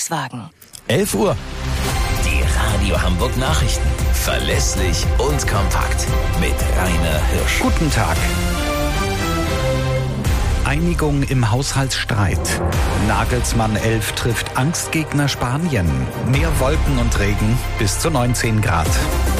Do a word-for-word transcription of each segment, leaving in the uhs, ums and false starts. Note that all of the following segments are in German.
Volkswagen. elf Uhr. Die Radio Hamburg Nachrichten. Verlässlich und kompakt. Mit Rainer Hirsch. Guten Tag. Einigung im Haushaltsstreit. Nagelsmann elf trifft Angstgegner Spanien. Mehr Wolken und Regen bis zu neunzehn Grad.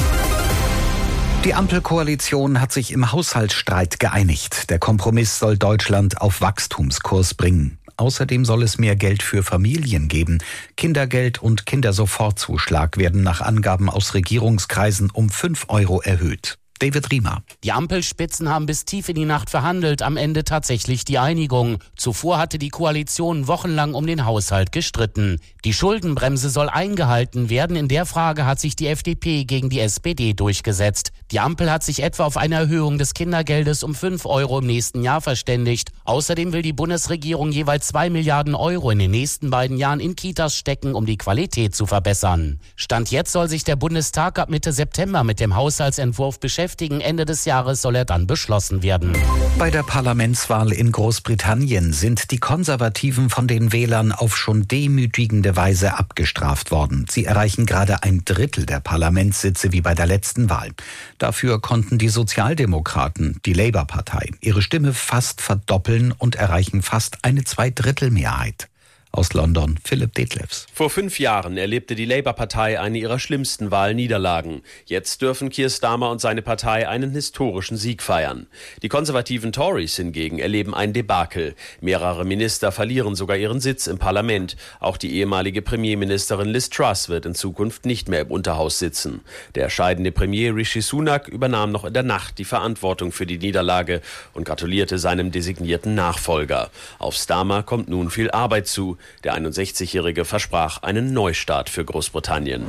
Die Ampelkoalition hat sich im Haushaltsstreit geeinigt. Der Kompromiss soll Deutschland auf Wachstumskurs bringen. Außerdem soll es mehr Geld für Familien geben. Kindergeld und Kindersofortzuschlag werden nach Angaben aus Regierungskreisen um fünf Euro erhöht. David Riemer. Die Ampelspitzen haben bis tief in die Nacht verhandelt, am Ende tatsächlich die Einigung. Zuvor hatte die Koalition wochenlang um den Haushalt gestritten. Die Schuldenbremse soll eingehalten werden. In der Frage hat sich die F D P gegen die S P D durchgesetzt. Die Ampel hat sich etwa auf eine Erhöhung des Kindergeldes um fünf Euro im nächsten Jahr verständigt. Außerdem will die Bundesregierung jeweils zwei Milliarden Euro in den nächsten beiden Jahren in Kitas stecken, um die Qualität zu verbessern. Stand jetzt soll sich der Bundestag ab Mitte September mit dem Haushaltsentwurf beschäftigen. Ende des Jahres soll er dann beschlossen werden. Bei der Parlamentswahl in Großbritannien sind die Konservativen von den Wählern auf schon demütigende Weise abgestraft worden. Sie erreichen gerade ein Drittel der Parlamentssitze wie bei der letzten Wahl. Dafür konnten die Sozialdemokraten, die Labour-Partei, ihre Stimme fast verdoppeln und erreichen fast eine Zweidrittelmehrheit. Aus London, Philipp Detlefs. Vor fünf Jahren erlebte die Labour-Partei eine ihrer schlimmsten Wahlniederlagen. Jetzt dürfen Keir Starmer und seine Partei einen historischen Sieg feiern. Die konservativen Tories hingegen erleben ein Debakel. Mehrere Minister verlieren sogar ihren Sitz im Parlament. Auch die ehemalige Premierministerin Liz Truss wird in Zukunft nicht mehr im Unterhaus sitzen. Der scheidende Premier Rishi Sunak übernahm noch in der Nacht die Verantwortung für die Niederlage und gratulierte seinem designierten Nachfolger. Auf Starmer kommt nun viel Arbeit zu. Der einundsechzigjährige versprach einen Neustart für Großbritannien.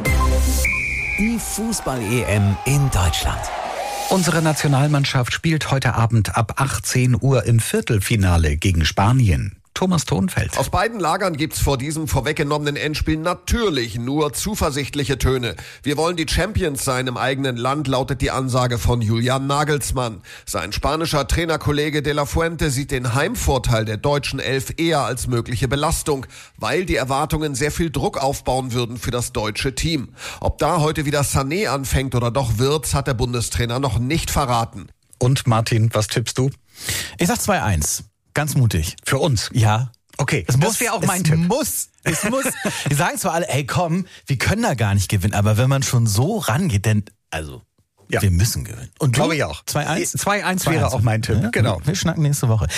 Die Fußball-E M in Deutschland. Unsere Nationalmannschaft spielt heute Abend ab achtzehn Uhr im Viertelfinale gegen Spanien. Thomas Thonfeld. Aus beiden Lagern gibt's vor diesem vorweggenommenen Endspiel natürlich nur zuversichtliche Töne. Wir wollen die Champions sein im eigenen Land, lautet die Ansage von Julian Nagelsmann. Sein spanischer Trainerkollege De La Fuente sieht den Heimvorteil der deutschen Elf eher als mögliche Belastung, weil die Erwartungen sehr viel Druck aufbauen würden für das deutsche Team. Ob da heute wieder Sané anfängt oder doch Wirtz, hat der Bundestrainer noch nicht verraten. Und Martin, was tippst du? Ich sag zwei eins. Ganz mutig. Für uns? Ja. Okay, es das wäre auch mein es Tipp. Muss, es muss. Die sagen zwar alle, ey komm, wir können da gar nicht gewinnen, aber wenn man schon so rangeht, dann, also, ja. wir müssen gewinnen. Und glaube ich auch. zwei eins? zwei eins wäre auch mein Tipp, ja? Genau. Wir schnacken nächste Woche.